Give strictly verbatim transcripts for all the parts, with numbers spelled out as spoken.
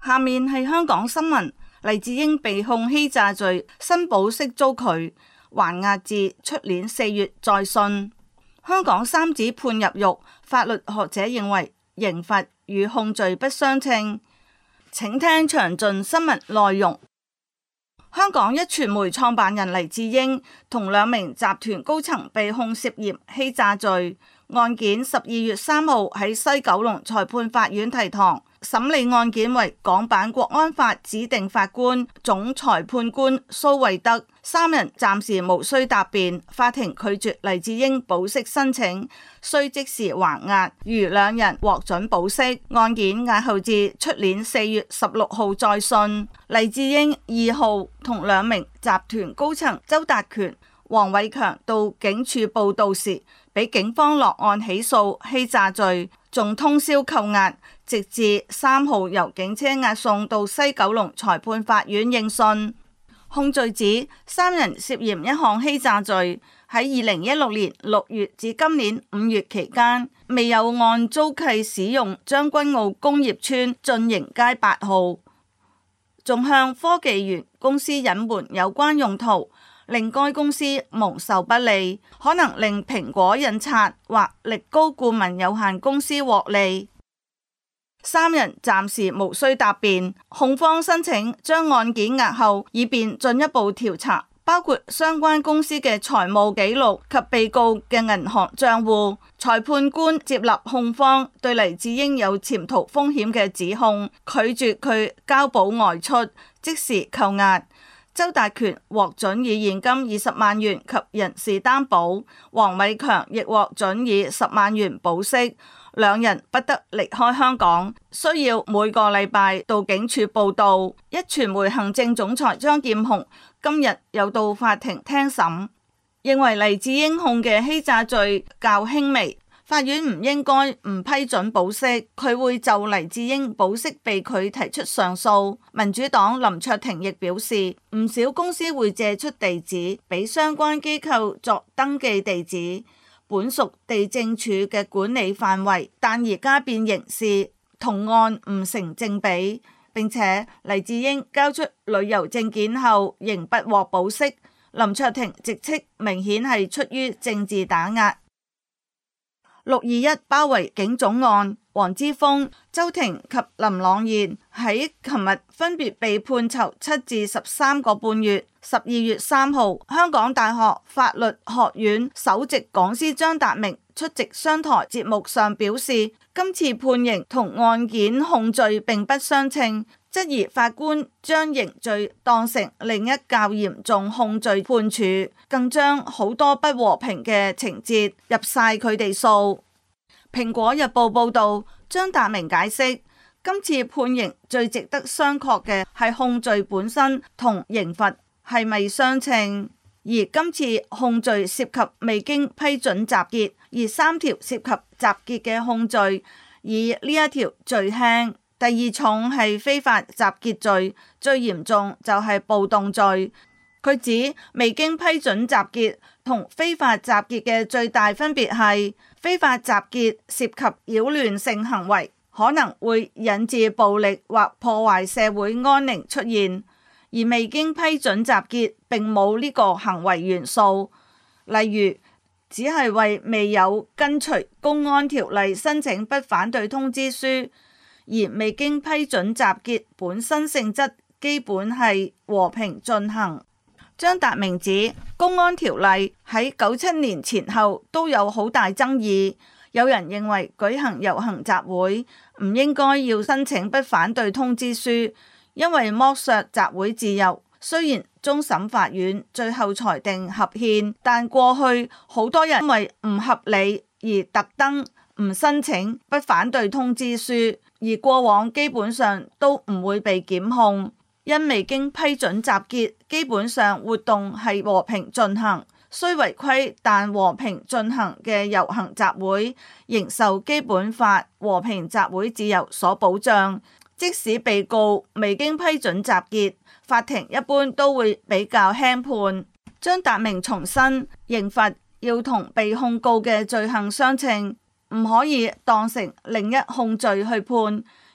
下面係香港新聞，黎智英被控欺詐罪，新保釋遭拒，還押至出年四月再訊。香港三子判入獄，法律學者認為刑罰與控罪不相稱。請聽詳盡新聞內容。香港一傳媒創辦人黎智英同兩名集團高層被控涉嫌欺詐罪，案件十二月三號喺西九龍裁判法院提堂，審理案件為港版國安法指定法官總裁判官蘇慧德，三人暫時無需答辯，法庭拒絕黎智英保釋申請，需即時還押，餘兩人獲准保釋，案件押後至出年四月十六號再訊。黎智英二號同兩名集團高層周達權、黃偉強到警署報到時，俾警方落案起訴欺詐罪，仲通宵扣押，直至三號由警車押送到西九龍裁判法院應訊。控罪指三人涉嫌一項欺詐罪，喺二零一六年六月至今年五月期間，未有按租契使用將軍澳工業村進營街八號，仲向科技園公司隱瞞有關用途，令該公司蒙受不利，可能令蘋果印刷或力高顧問有限公司獲利。三人暫時無需答辯，控方申請將案件押後，以便進一步調查，包括相關公司嘅財務記錄及被告嘅銀行賬戶。裁判官接納控方對黎智英有潛逃風險嘅指控，拒絕佢交保外出，即時扣押。周達權獲准以現金二十萬元及人事擔保，黃偉強亦獲准以十萬元保釋，兩人不得離開香港，需要每個禮拜到警署報到。一傳媒行政總裁張劍虹今日又到法庭聽審，認為黎智英控嘅欺詐罪較輕微，法院唔應該唔批准保釋，佢會就黎智英保釋被拒提出上訴。民主黨林卓廷亦表示，唔少公司會借出地址俾相關機構作登記地址，本屬地政處嘅管理範圍，但而家變刑事，同案唔成正比，並且黎智英交出旅遊證件後仍不獲保釋，林卓廷直斥明顯係出於政治打壓。六二一包圍警總案，黃之鋒、周庭及林朗彥喺琴日分別被判囚七至十三個半月。十二月三號，香港大學法律學院首席講師張達明出席商台節目上表示，今次判刑同案件控罪並不相稱，質疑法官將刑罪當成另一較嚴重控罪判處，更將好多不和平嘅情節入晒佢哋數。蘋果日報報道，張達明解釋，今次判刑最值得商榷嘅係控罪本身同刑罰係咪相稱，而今次控罪涉及未經批准集結，而三條涉及集結嘅控罪，以呢一條最輕，第二重係非法集結罪，最嚴重就係暴動罪。佢指未經批准集結同非法集結嘅最大分別係，非法集結涉及擾亂性行為，可能會引致暴力或破壞社會安寧出現，而未經批准集結並冇呢個行為元素，例如只係為未有跟隨公安條例申請不反對通知書，而未經批准集結本身性質基本係和平進行。張達明指，公安條例喺九七年前後都有好大爭議，有人認為舉行遊行集會唔應該要申請不反對通知書，因為剝削集會自由。雖然終審法院最後裁定合憲，但過去好多人因為唔合理而特登唔申請不反對通知書，而過往基本上都唔會被檢控。因未經批准集結，基本上活動係和平進行，雖違規但和平進行嘅遊行集會仍受基本法和平集會自由所保障。即使被告未經批准集結，法庭一般都會比較輕判。張達明重申，刑罰要同被控告嘅罪行相稱，唔可以當成另一控罪去判。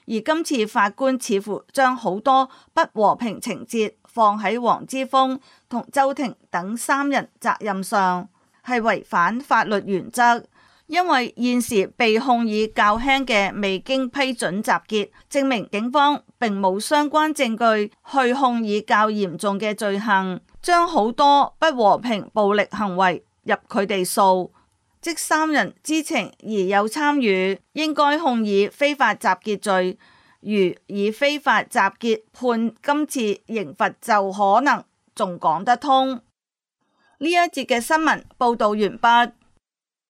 而今次法官似乎將好多不和平情節放喺黃之鋒同周庭等三人責任上，係違反法律原則。因為現時被控以較輕嘅未經批准集結，證明警方並冇相關證據去控以較嚴重嘅罪行，將好多不和平暴力行為入佢哋數，即三人知情而有參與，應該控以非法集結罪。如以非法集結判今次刑罰就可能仲講得通。呢一節嘅新聞報道完畢。